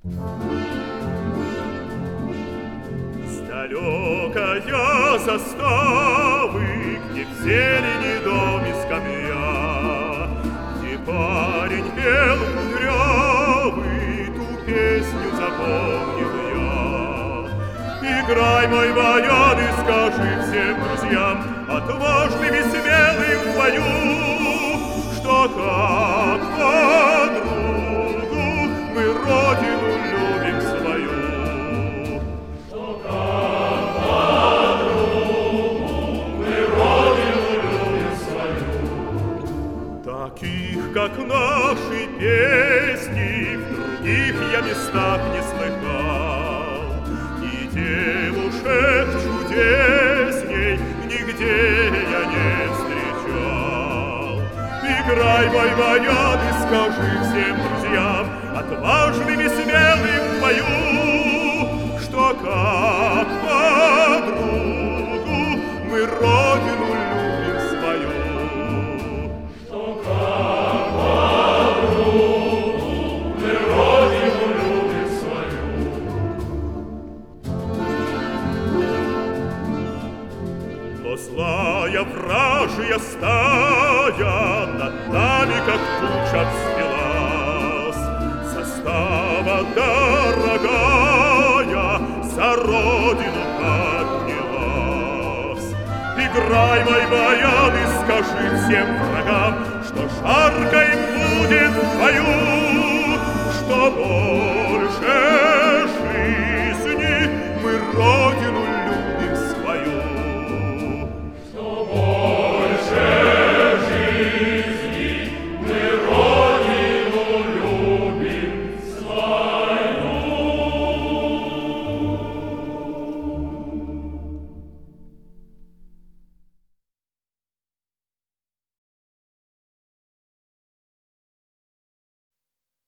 Далекая заставы, где в зелени дом и скамья, где парень пел кудрявый, ту песню запомнил я. Играй, мой баян, и скажи всем друзьям, отважным и смелым в бою, что как подругу мы родину любим свою. Таких, как наши песни, в других я местах не слыхал, и девушек чудесней нигде я не встречал. Играй, мой баян, и скажи всем друзьям, отважным и смелым в бою, что как подругу мы родину любим свою. Злая вражья стая над нами, как туча, взвелась. Застава дорогая за родину поднялась. Играй, мой баян, и скажи всем врагам, что жарко им будет в бою, что